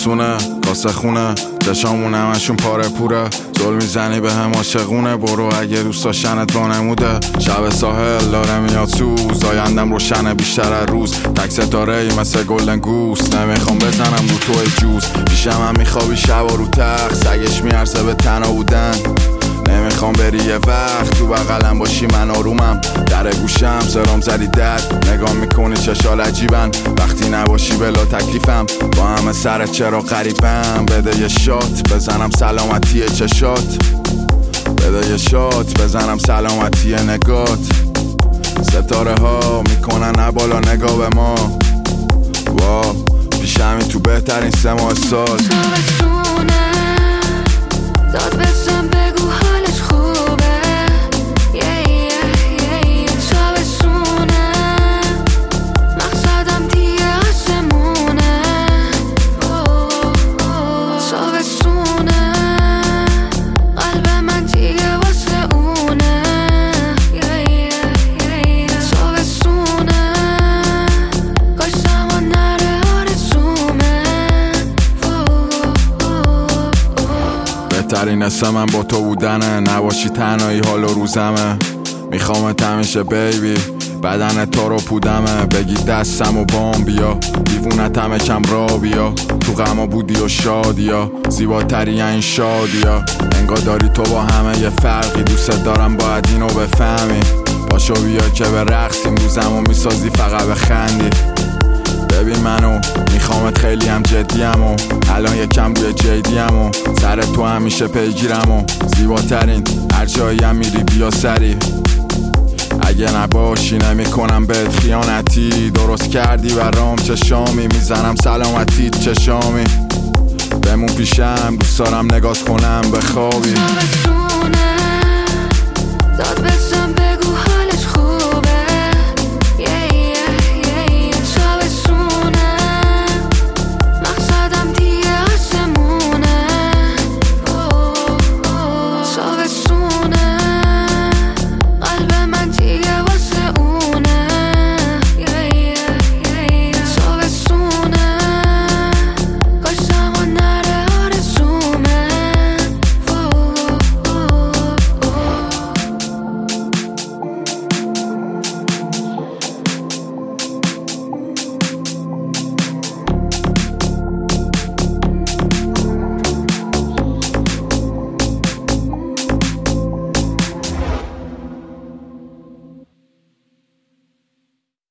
تابستونه کاسه خونه چشامون همشون پاره پوره زل میزنی به هم عاشقونه برو اگه دوست داشتنت وانموده شب ساحل داره میاد سوز آیندم روشنه بیشتر از روز تک ستاره ای مثل گلدن گوس نمیخوام بزنم رو توی جوز پیشم هم میخوابی شب و رو تخت سگش میارسه به تنها بودن نمیخوام بری یه وقت تو بغلم باشی من آرومم در گوشم سرام زدی درد نگاه میکنی چشال عجیبن وقتی نباشی بلا تکلیفم با همه سرت چرا غریبم بده یه شات بزنم سلامتی چشات بده یه شات بزنم سلامتی نگات ستاره ها میکنن نبالا نگاه به ما وا پیشمی تو بهترین 3 ماه سال تابستونه داد بزن بگو حالش خوبه تابستونه مقصدم دیگه آسمونه تابستونه قلب من دیگه واسه اونه تابستونه کاش زمان نره آرزومه بهترین اسم من با تو بودنه نباشی تنهایی حال و روزمه میخوامت همیشه بیبی بدن تو رو پودمه بگی دستم و بام بیا دیوونت همه کم را بیا تو غما بودی و شادیا زیباتری این شادیا انگار داری تو با همه یه فرقی دوست دارم باید اینو بفهمی پاشو بیا که به رقصیم روزمو میسازی فقط بخندی ببین منو میخوامت خیلی هم جدیم و الان یکم بوی جدیم و سر تو همیشه پیگیرم و زیباترین هر جایی هم میری بیا سری اگه نباشی نمیکنم بهت خیانتی درست کردی برام چشامی میزنم سلامتی چشامی بمون پیشم دوست دارم نگات کنم بخوابی تابستونه داد بزن بگو